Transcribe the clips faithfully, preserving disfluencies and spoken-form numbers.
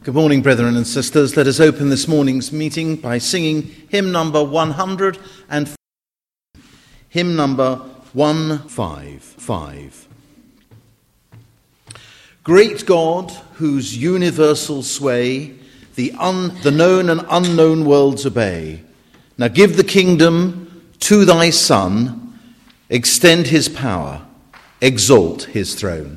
Good morning, brethren and sisters. Let us open this morning's meeting by singing hymn number one hundred and hymn number one fifty-five. Great God, whose universal sway the, un, the known and unknown worlds obey, now give the kingdom to thy Son, extend his power, exalt his throne.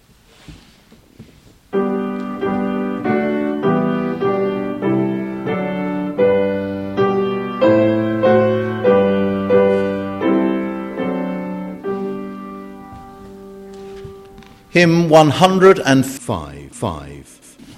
Hymn one hundred and five. Five.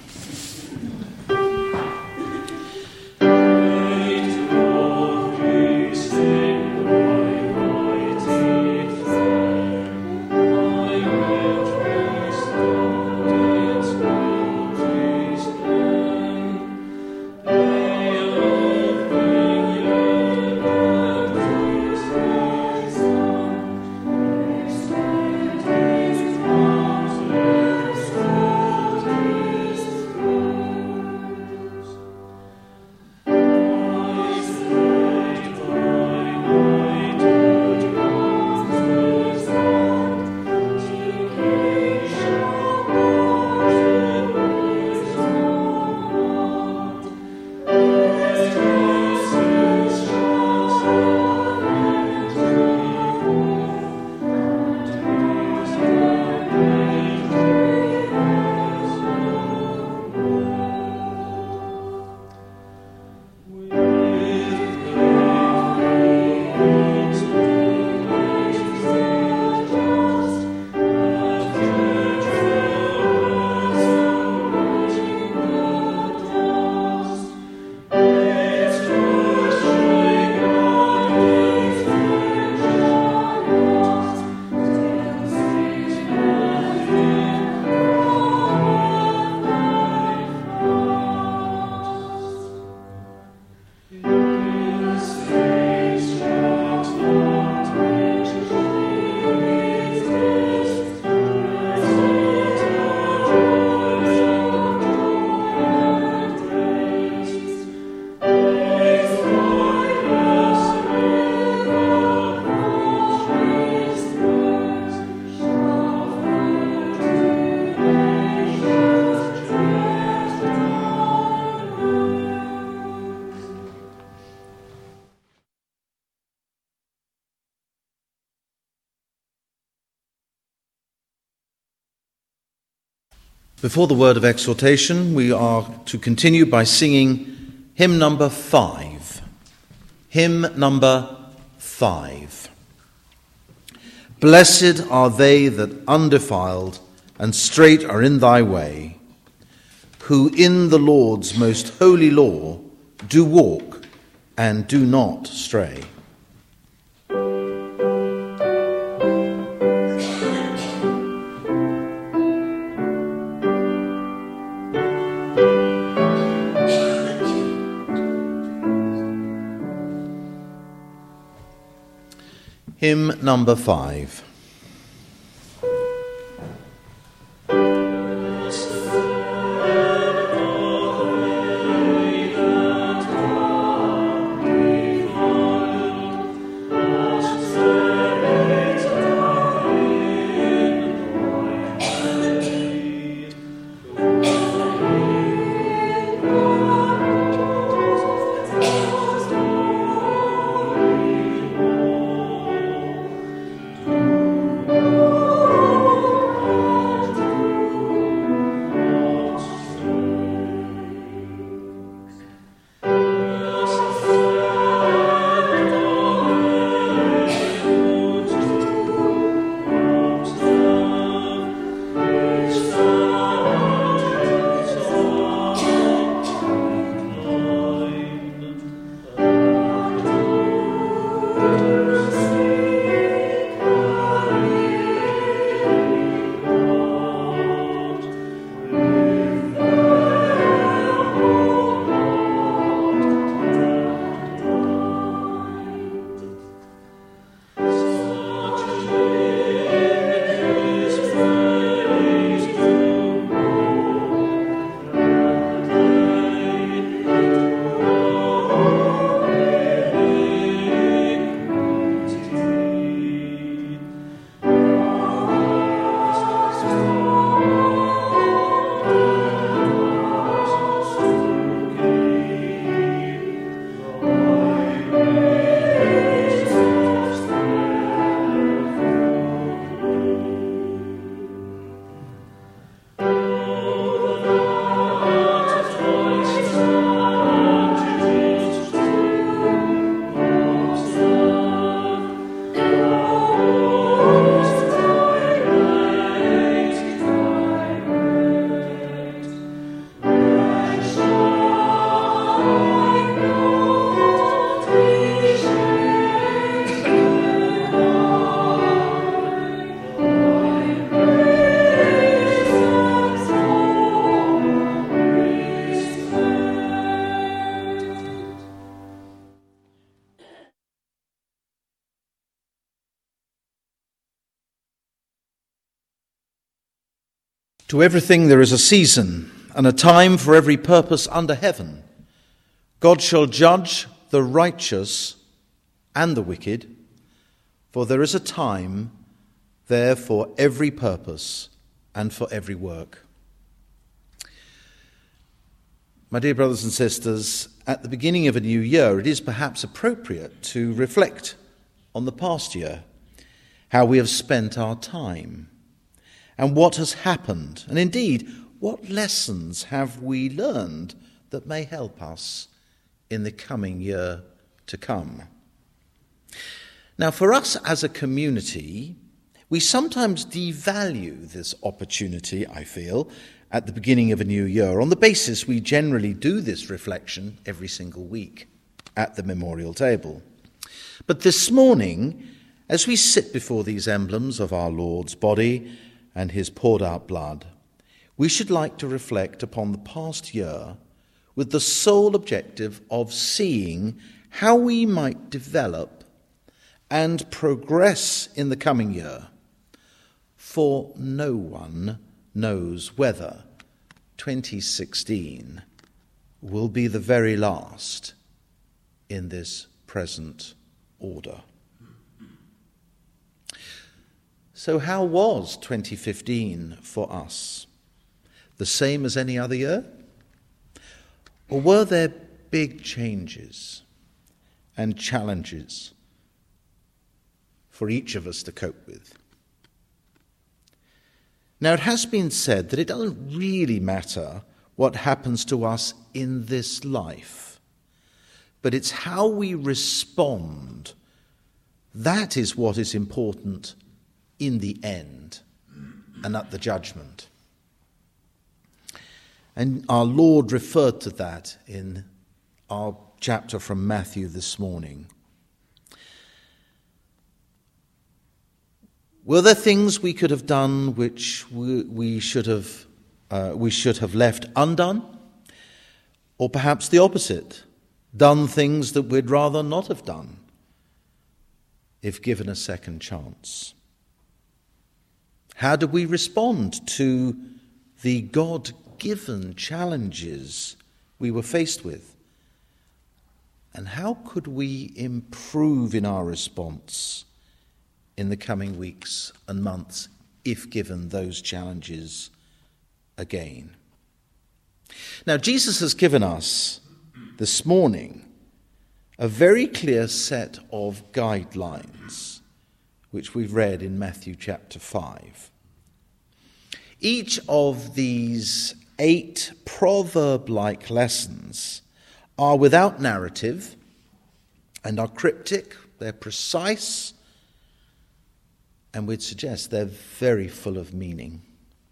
Before the word of exhortation, we are to continue by singing hymn number five. Hymn number five. Blessed are they that undefiled and straight are in thy way, who in the Lord's most holy law do walk and do not stray. Hymn number five. Thank you. To everything there is a season and a time for every purpose under heaven. God shall judge the righteous and the wicked, for there is a time there for every purpose and for every work. My dear brothers and sisters, at the beginning of a new year, it is perhaps appropriate to reflect on the past year, how we have spent our time, and what has happened, and indeed, what lessons have we learned that may help us in the coming year to come. Now, for us as a community, we sometimes devalue this opportunity, I feel, at the beginning of a new year, on the basis we generally do this reflection every single week at the memorial table. But this morning, as we sit before these emblems of our Lord's body and his poured out blood, we should like to reflect upon the past year with the sole objective of seeing how we might develop and progress in the coming year, for no one knows whether twenty sixteen will be the very last in this present order. So how was twenty fifteen for us? The same as any other year? Or were there big changes and challenges for each of us to cope with? Now, it has been said that it doesn't really matter what happens to us in this life, but it's how we respond. That is what is important in the end and at the judgment. And our Lord referred to that in our chapter from Matthew this morning. Were there things we could have done which we, we should have uh, we should have left undone? Or perhaps the opposite, done things that we'd rather not have done if given a second chance? How do we respond to the God-given challenges we were faced with? And how could we improve in our response in the coming weeks and months, if given those challenges again? Now, Jesus has given us this morning a very clear set of guidelines, which we've read in Matthew chapter five. Each of these eight proverb-like lessons are without narrative and are cryptic, they're precise, and we'd suggest they're very full of meaning.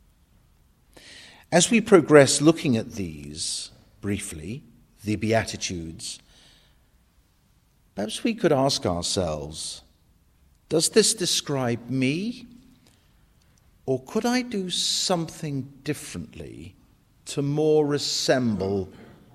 As we progress looking at these briefly, the Beatitudes, perhaps we could ask ourselves, does this describe me? Or could I do something differently to more resemble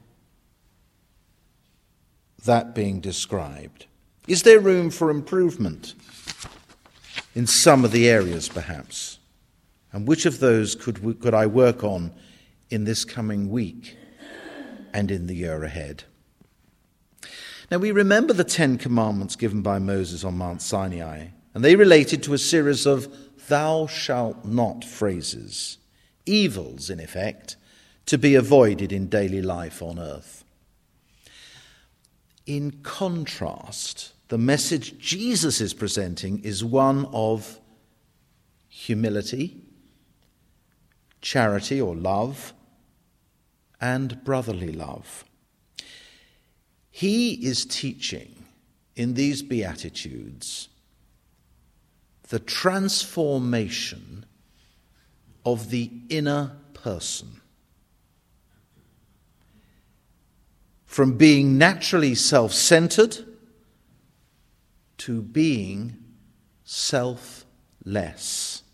that being described? Is there room for improvement in some of the areas, perhaps? And which of those could we, could I work on in this coming week and in the year ahead? Now, we remember the Ten Commandments given by Moses on Mount Sinai, and they related to a series of thou shalt not phrases, evils, in effect, to be avoided in daily life on earth. In contrast, the message Jesus is presenting is one of humility, charity or love, and brotherly love. He is teaching in these Beatitudes the transformation of the inner person from being naturally self-centered to being selfless,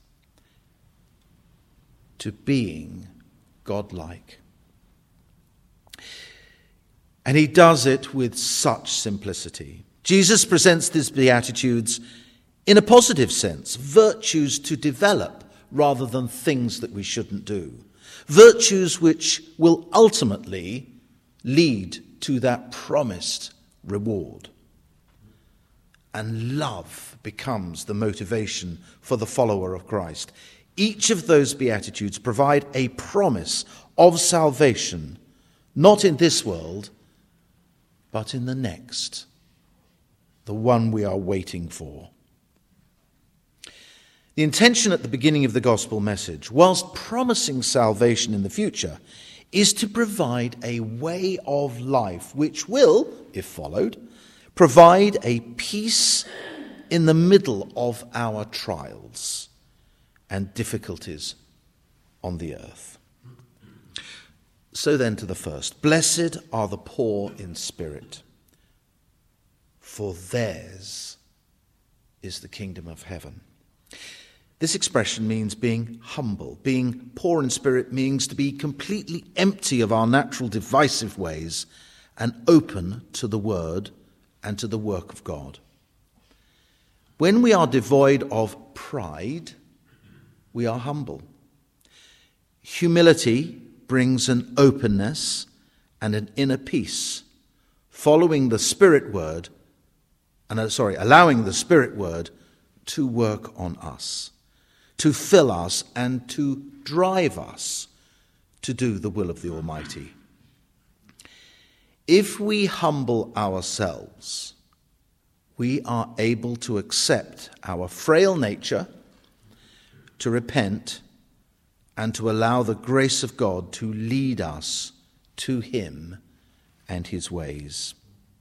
to being godlike. And he does it with such simplicity. Jesus presents these Beatitudes in a positive sense, virtues to develop rather than things that we shouldn't do. Virtues which will ultimately lead to that promised reward. And love becomes the motivation for the follower of Christ. Each of those Beatitudes provide a promise of salvation, not in this world, but in the next, the one we are waiting for. The intention at the beginning of the gospel message, whilst promising salvation in the future, is to provide a way of life which will, if followed, provide a peace in the middle of our trials and difficulties on the earth. So then to the first. Blessed are the poor in spirit, for theirs is the kingdom of heaven. This expression means being humble. Being poor in spirit means to be completely empty of our natural divisive ways and open to the word and to the work of God. When we are devoid of pride, we are humble. Humility brings an openness and an inner peace, following the Spirit word, and uh, sorry, allowing the Spirit word to work on us, to fill us and to drive us to do the will of the Almighty. If we humble ourselves, we are able to accept our frail nature, to repent, and to allow the grace of God to lead us to him and his ways.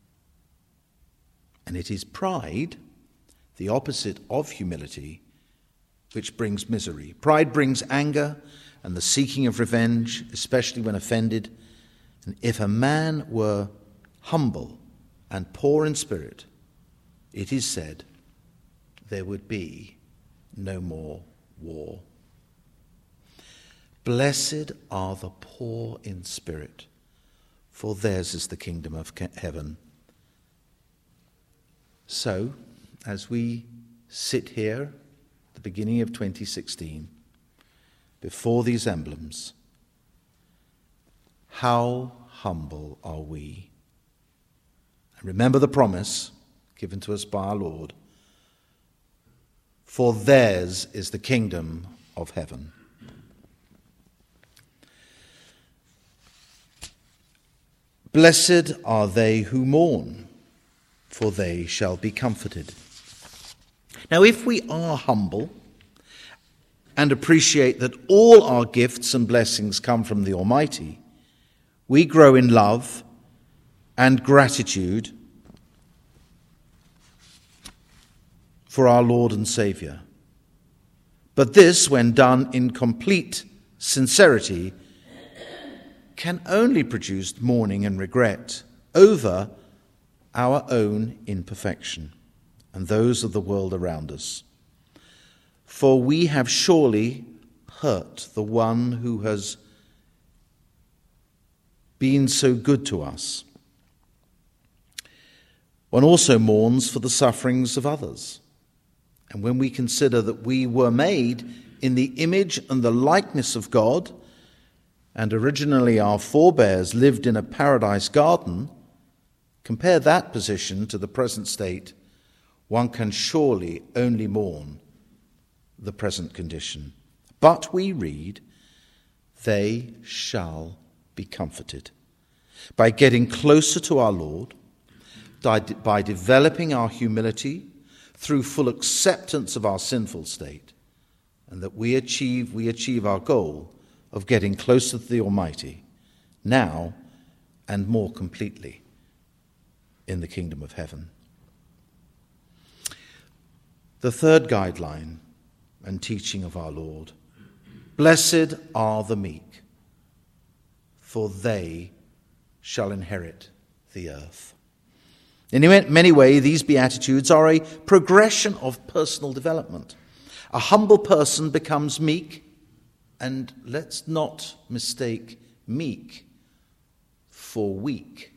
And it is pride, the opposite of humility, which brings misery. Pride brings anger and the seeking of revenge, especially when offended. And if a man were humble and poor in spirit, it is said, there would be no more war. Blessed are the poor in spirit, for theirs is the kingdom of heaven. So, as we sit here at the beginning of twenty sixteen, before these emblems, how humble are we? And remember the promise given to us by our Lord, for theirs is the kingdom of heaven. Blessed are they who mourn, for they shall be comforted. Now, if we are humble and appreciate that all our gifts and blessings come from the Almighty, we grow in love and gratitude for our Lord and Saviour. But this, when done in complete sincerity, can only produce mourning and regret over our own imperfection and those of the world around us. For we have surely hurt the one who has been so good to us. One also mourns for the sufferings of others. And when we consider that we were made in the image and the likeness of God, and originally our forebears lived in a paradise garden, compare that position to the present state, one can surely only mourn the present condition. But we read, they shall be comforted. By getting closer to our Lord, by developing our humility through full acceptance of our sinful state, and that we achieve, we achieve our goal of getting closer to the Almighty, now and more completely in the kingdom of heaven. The third guideline and teaching of our Lord: blessed are the meek, for they shall inherit the earth. In many ways, these Beatitudes are a progression of personal development. A humble person becomes meek, and let's not mistake meek for weak.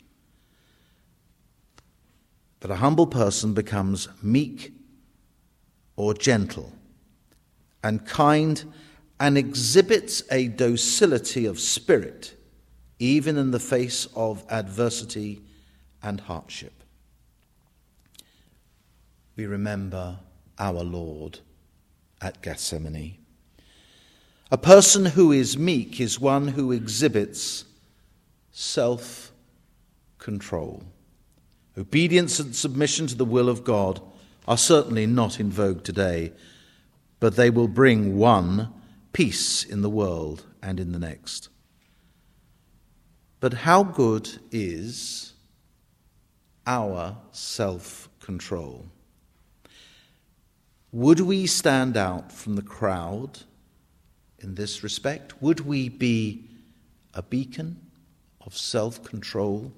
But a humble person becomes meek or gentle and kind, and exhibits a docility of spirit, even in the face of adversity and hardship. We remember our Lord at Gethsemane. A person who is meek is one who exhibits self-control. Obedience and submission to the will of God are certainly not in vogue today, but they will bring, one, peace in the world and in the next. But how good is our self-control? Would we stand out from the crowd in this respect? Would we be a beacon of self-control?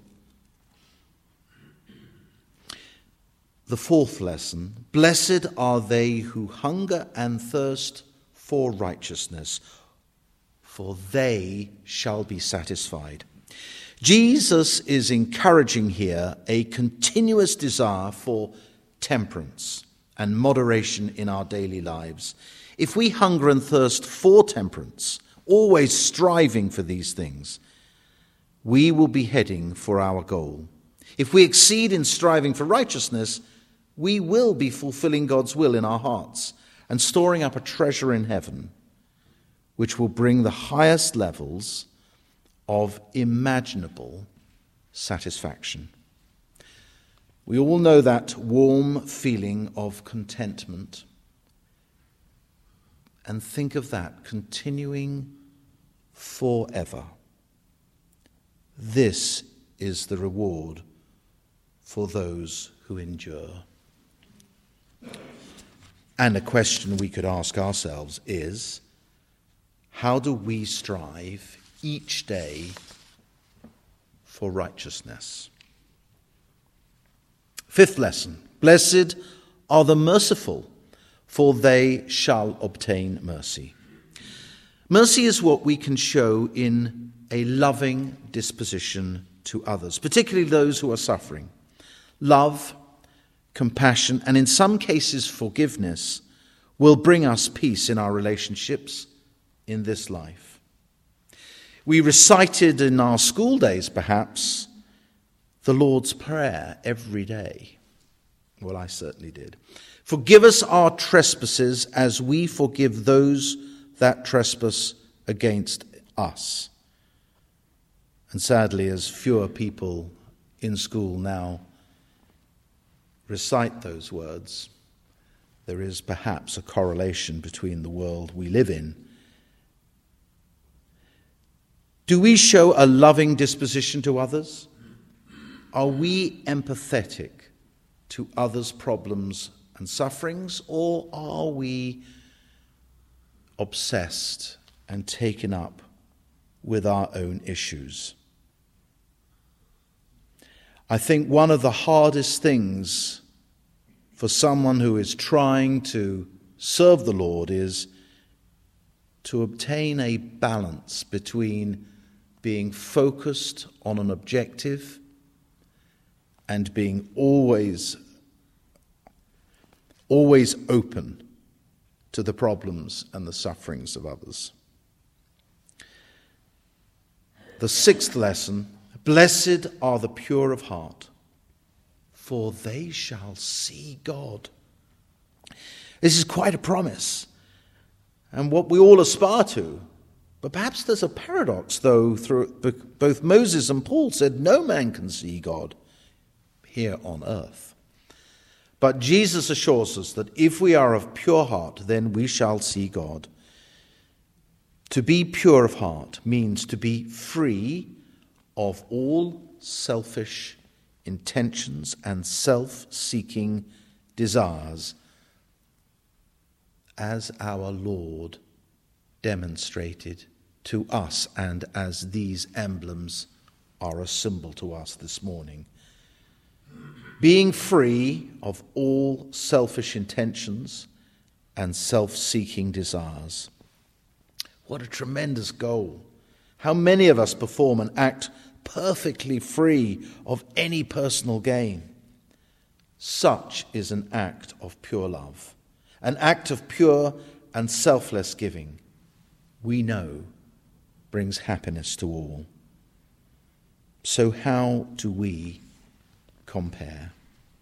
The fourth lesson: blessed are they who hunger and thirst for righteousness, for they shall be satisfied. Jesus is encouraging here a continuous desire for temperance and moderation in our daily lives. If we hunger and thirst for temperance, always striving for these things, we will be heading for our goal. If we exceed in striving for righteousness, we will be fulfilling God's will in our hearts and storing up a treasure in heaven, which will bring the highest levels of imaginable satisfaction. We all know that warm feeling of contentment, and think of that continuing forever. This is the reward for those who endure. And a question we could ask ourselves is, how do we strive each day for righteousness? Fifth lesson: blessed are the merciful, for they shall obtain mercy. Mercy is what we can show in a loving disposition to others, particularly those who are suffering. Love, compassion, and in some cases forgiveness will bring us peace in our relationships in this life. We recited in our school days, perhaps, the Lord's Prayer every day. Well, I certainly did. Forgive us our trespasses as we forgive those that trespass against us. And sadly, as fewer people in school now recite those words, there is perhaps a correlation between the world we live in. Do we show a loving disposition to others? Are we empathetic to others' problems and sufferings, or are we obsessed and taken up with our own issues? I think one of the hardest things for someone who is trying to serve the Lord is to obtain a balance between being focused on an objective and being always, always open to the problems and the sufferings of others. The sixth lesson: blessed are the pure of heart, for they shall see God. This is quite a promise, and what we all aspire to. But perhaps there's a paradox, though, through both Moses and Paul said no man can see God here on earth. But Jesus assures us that if we are of pure heart, then we shall see God. To be pure of heart means to be free of all selfish intentions and self-seeking desires, as our Lord demonstrated to us, and as these emblems are a symbol to us this morning. Being free of all selfish intentions and self-seeking desires. What a tremendous goal. How many of us perform an act perfectly free of any personal gain? Such is an act of pure love, an act of pure and selfless giving, we know, brings happiness to all. So how do we compare?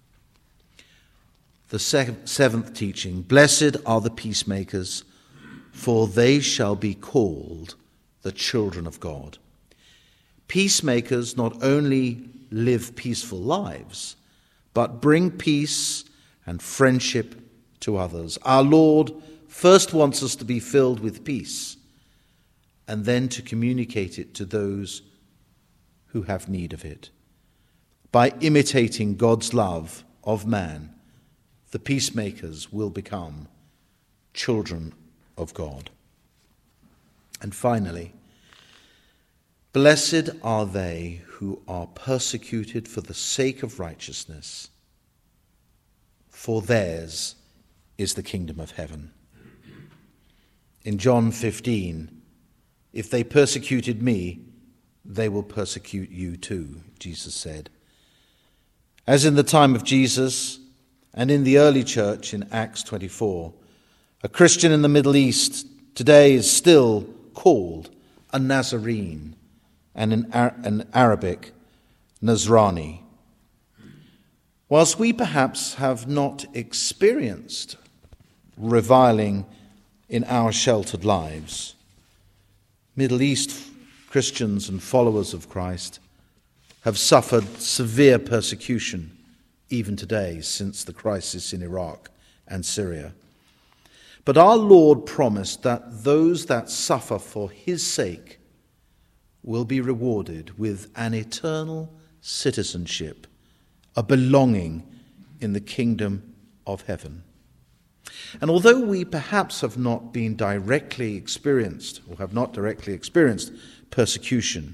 The seventh teaching, blessed are the peacemakers, for they shall be called the children of God. Peacemakers not only live peaceful lives, but bring peace and friendship to others. Our Lord first wants us to be filled with peace, and then to communicate it to those who have need of it. By imitating God's love of man, the peacemakers will become children of God. And finally, blessed are they who are persecuted for the sake of righteousness, for theirs is the kingdom of heaven. In John fifteen, if they persecuted me, they will persecute you too, Jesus said. As in the time of Jesus and in the early church in Acts twenty-four, a Christian in the Middle East today is still called a Nazarene, and in an Arabic, Nazrani. Whilst we perhaps have not experienced reviling in our sheltered lives, Middle East Christians and followers of Christ have suffered severe persecution even today since the crisis in Iraq and Syria. But our Lord promised that those that suffer for his sake will be rewarded with an eternal citizenship, a belonging in the kingdom of heaven. And although we perhaps have not been directly experienced, or have not directly experienced persecution,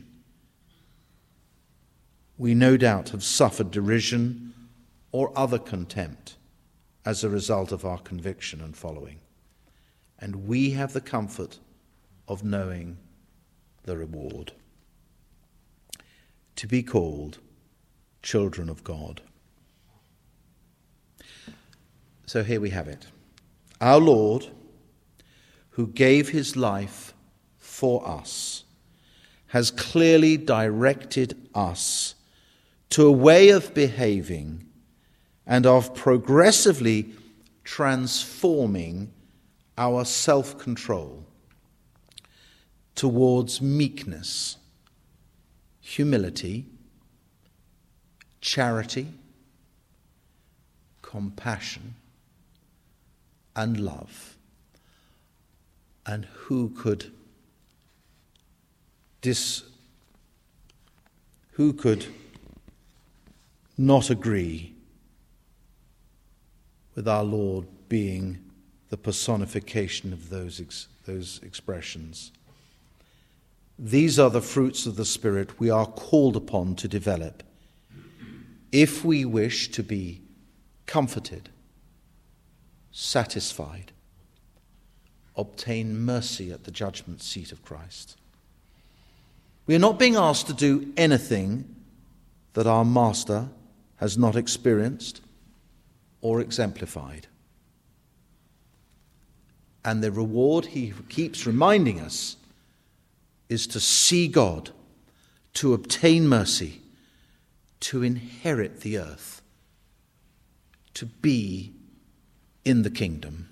we no doubt have suffered derision or other contempt as a result of our conviction and following. And we have the comfort of knowing the reward. To be called children of God. So here we have it. Our Lord, who gave his life for us, has clearly directed us to a way of behaving and of progressively transforming our self-control towards meekness, humility, charity, compassion, and love. And who could dis, who could not agree with our Lord being the personification of those ex, those expressions? These are the fruits of the Spirit we are called upon to develop if we wish to be comforted, satisfied, obtain mercy at the judgment seat of Christ. We are not being asked to do anything that our Master has not experienced or exemplified. And the reward he keeps reminding us is to see God, to obtain mercy, to inherit the earth, to be in the kingdom.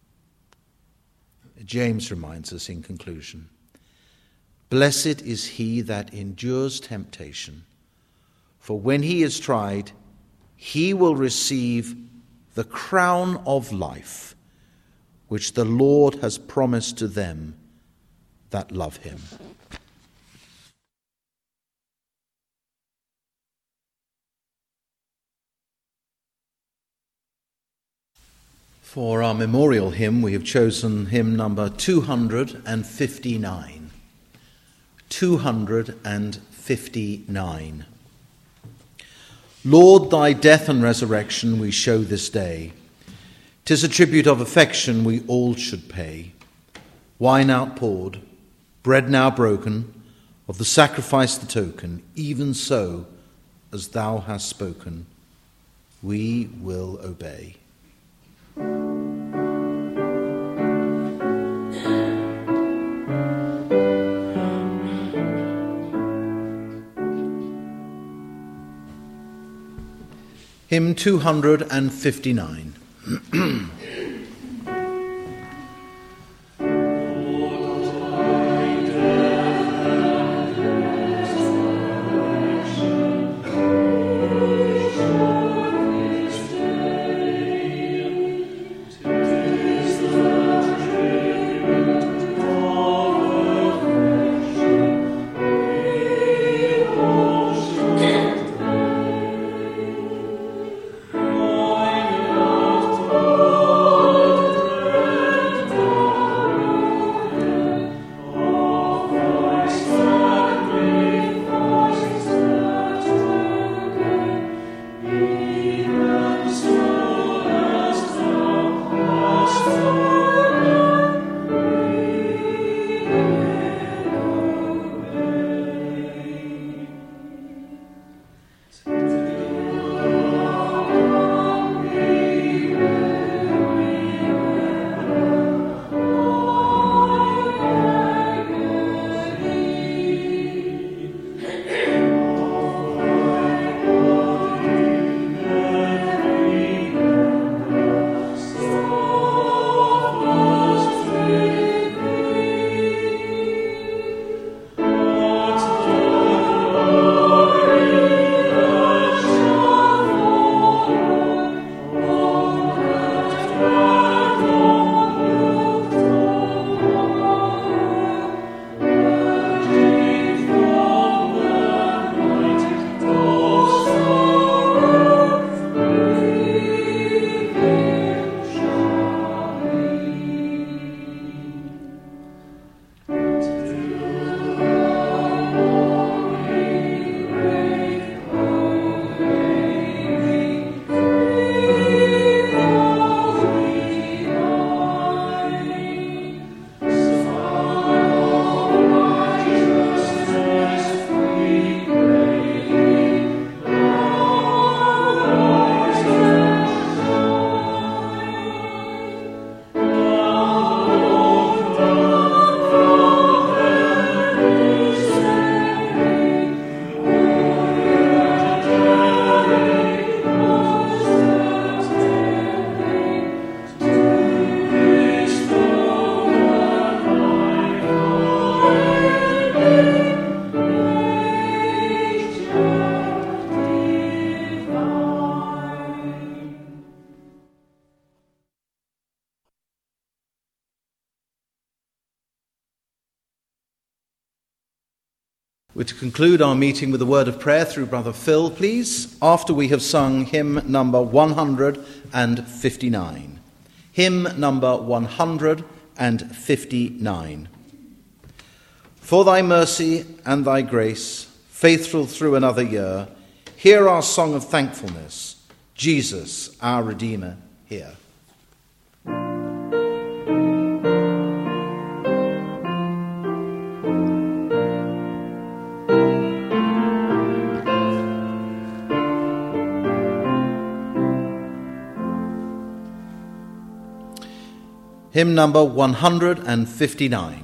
James reminds us in conclusion, blessed is he that endures temptation, for when he is tried, he will receive the crown of life, which the Lord has promised to them that love him. For our memorial hymn, we have chosen hymn number two hundred fifty-nine. two hundred fifty-nine. Lord, thy death and resurrection we show this day. 'Tis a tribute of affection we all should pay. Wine outpoured, bread now broken, of the sacrifice the token, even so as thou hast spoken, we will obey. Hymn two hundred fifty-nine. We're to conclude our meeting with a word of prayer through Brother Phil, please, after we have sung hymn number one hundred fifty-nine. Hymn number one hundred fifty-nine. For thy mercy and thy grace, faithful through another year, hear our song of thankfulness. Jesus, our Redeemer, hear. Hymn number one hundred fifty-nine.